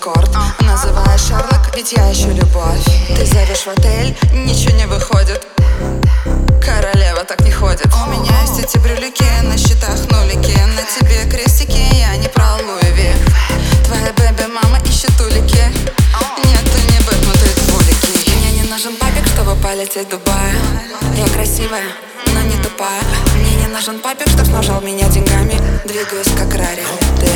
рекорд. Называешь Шерлок, ведь я ищу любовь. Ты зовешь в отель, ничего не выходит. Королева так не ходит. У меня есть эти брюлики, на счетах нулики. На тебе крестики, я не про Луи Ви. Твоя бэби-мама ищет улики. Нет, ты не Бэтмен, ты двуликий. Мне не нужен папик, чтобы полететь в Дубай. Я красивая, но не тупая. Мне не нужен папик, чтоб снабжал меня деньгами. Двигаюсь как Рари. Ты